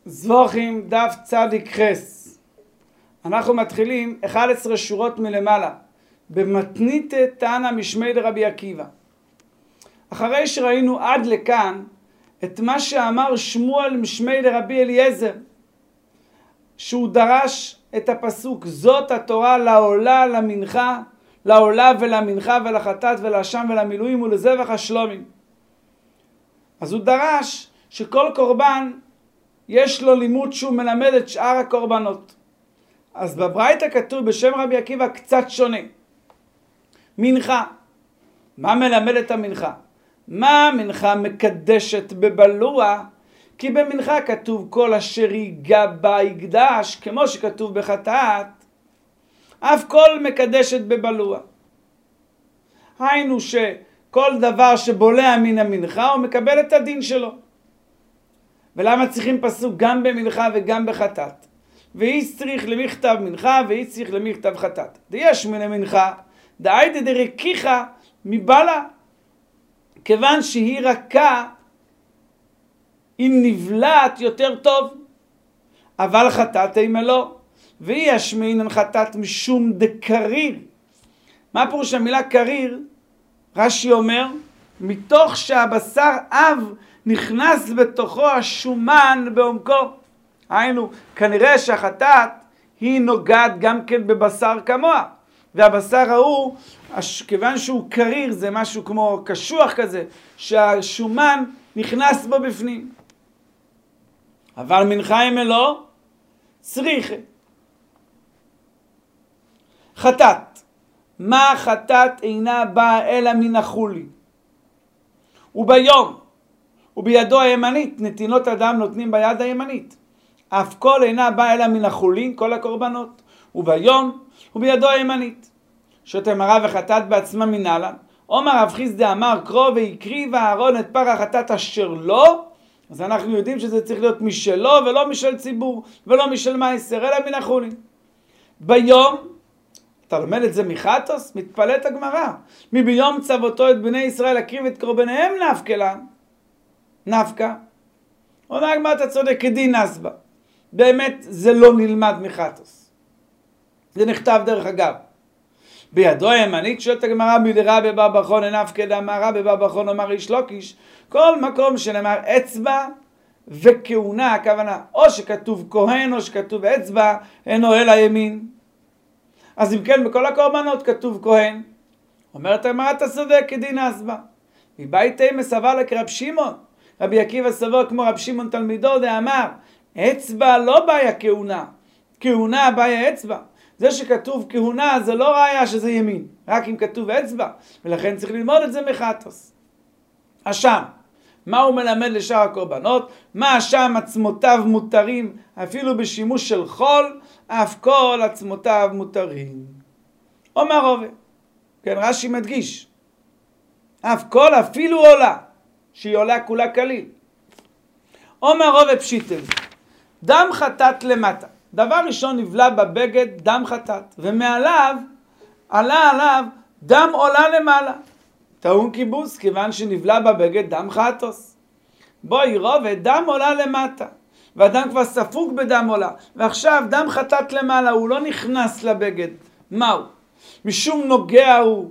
זבוכים דף צדיק חס. אנחנו מתחילים 11 שורות מלמעלה במתנית תנא משמי דרבי עקיבא. אחרי שראינו עד לכאן את מה שאמר שמואל משמי דרבי אליעזר, שהוא דרש את הפסוק זאת התורה לעולה למנחה, לעולה ולמנחה ולחטאת ולאשם ולמילואים ולזבח השלומים. אז הוא דרש שכל קורבן יש לו לימוד שהוא מלמד את שאר הקורבנות. אז בברייתא כתוב בשם רבי עקיבא קצת שונה. מנחה. מה מלמד את המנחה? מה המנחה מקדשת בבלוע? כי במנחה כתוב כל אשר ייגע בה יקדש, כמו שכתוב בחטאת, אף כל מקדשת בבלוע. היינו שכל דבר שבולע מן המנחה הוא מקבל את הדין שלו. ולמה צריכים פסוק גם במנחה וגם בחטאת? ואיש צריך למכתב מנחה ואיש צריך למכתב חטאת. יש מן המנחה דאייתא דרקיחה מבלה, כיוון שהיא רכה היא נבלעת יותר טוב, אבל חטאת אימה לא, והיא ישמינן חטאת משום דקריר. מה פירוש המילה קריר? רש"י אומר מתוך שהבשר אב נכנס בתוכו השומן בעומקו. היינו, כנראה שהחטאת היא נוגעת גם כן בבשר כמוה, והבשר ההוא, כיוון שהוא קריר, זה משהו כמו קשוח כזה, שהשומן נכנס בו בפנים. אבל מנחה אם לא, צריכה. חטאת. מה חטאת אינה באה אלא מן החולי? וביום, ובידו הימנית, נתינות אדם נותנים ביד הימנית. אף כל אינה באה אלא מן החולין, כל הקורבנות. וביום, ובידו הימנית. שתמרה וחטאת בעצמה מנהלן. עומר רב חיסדא אמר קרוא והקריב אהרון את פר החטאת אשר לא. אז אנחנו יודעים שזה צריך להיות משלו ולא משל ציבור ולא משל מייסר, אלא מן החולין. ביום, אתה לומד את זה מחטוס? מתפלאת הגמרא. מביום צוותו את בני ישראל להקריב את קורבניהם נפקא לה. נפקא. אומר הגמרא אתה צודק כדין נסבא. באמת זה לא נלמד מחטוס. זה נכתב דרך אגב. בידו הימנית שואלת הגמרא מלרבי בר בר חונא נפקא דאמר רבי בר בר חונא אמר ריש לוקיש, כל מקום שנאמר אצבע וכהונה, הכוונה או שכתוב כהן או שכתוב אצבע, אינו אלא ימין. אז אם כן בכל הקורבנות כתוב כהן. אומרת הגמרא אתה צודק כדין נסבא. מבייתי מסבר לקרב שמעון. רבי עקיבא סבור כמו רב שמעון תלמידו דאמר אצבע לא בעיה כהונה, כהונה בעיה אצבע. זה שכתוב כהונה זה לא ראיה שזה ימין, רק אם כתוב אצבע, ולכן צריך ללמוד את זה מחטוס. אשם, מה הוא מלמד לשאר הקורבנות? מה אשם עצמותיו מותרים אפילו בשימוש של חול, אף כל עצמותיו מותרים. אומר רובה, כן רש"י מדגיש, אף כל אפילו עולה, שהיא עולה כולה כליל. אומר רובה פשיטל, דם חטאת למטה. דבר ראשון נבלע בבגד דם חטאת, ומעליו עלה עליו דם עולה למעלה. טעון קיבוס, כיוון שנבלע בבגד דם חטוס. בואי רובה, דם עולה למטה, והדם כבר ספוג בדם עולה, ועכשיו דם חטאת למעלה, הוא לא נכנס לבגד. מהו? משום נוגע הוא,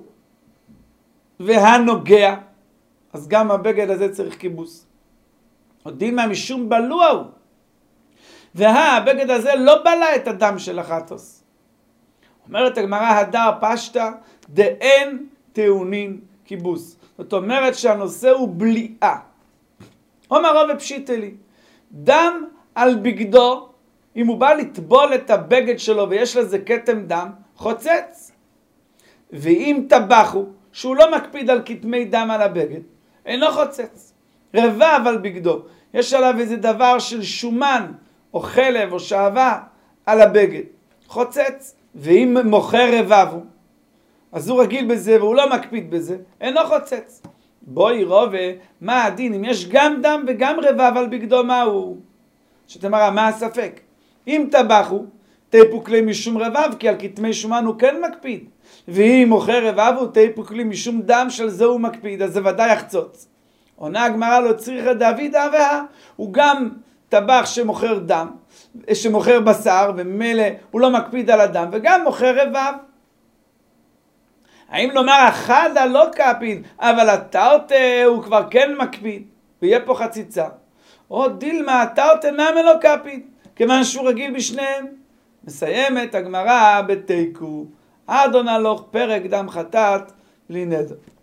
והנוגע, אז גם הבגד הזה צריך קיבוס. עוד דילמה משום בלוע הוא, והבגד הזה לא בלע את הדם של החטוס. אומרת הגמרא הדר פשטה דאין טעונין קיבוס. זאת אומרת שהנושא הוא בליעה. אומר רובה פשיטלי, דם על בגדו, אם הוא בא לטבול את הבגד שלו ויש לזה כתם דם, חוצץ. ואם טבחו, שהוא לא מקפיד על כתמי דם על הבגד, אינו חוצץ. רבב על בגדו, יש עליו איזה דבר של שומן, או חלב או שעבה על הבגד, חוצץ. ואם מוכר רבבו, אז הוא רגיל בזה והוא לא מקפיד בזה, אינו חוצץ. בואי רובה, מה הדין? אם יש גם דם וגם רבב על בגדו, מהו? שתאמר, מה הספק? אם טבחו, תיפוק לי משום רבב, כי על כתמי שומן הוא כן מקפיד. ואם מוכר רבבו, תיפוק לי משום דם של זה הוא מקפיד, אז זה ודאי יחצוץ. עונה הגמרא לא צריכה דוד אביה, הוא גם טבח שמוכר דם, שמוכר בשר, וממילא הוא לא מקפיד על הדם, וגם מוכר רבב. האם לומר החדה לא קפיד, אבל התרתי הוא כבר כן מקפיד, ויהיה פה חציצה. או דילמה, התרתי נמי לא קפיד, כיוון שהוא רגיל בשניהם. מסיימת הגמרא בתיקו, אדון הלוך פרק דם חטאת בלי נדר.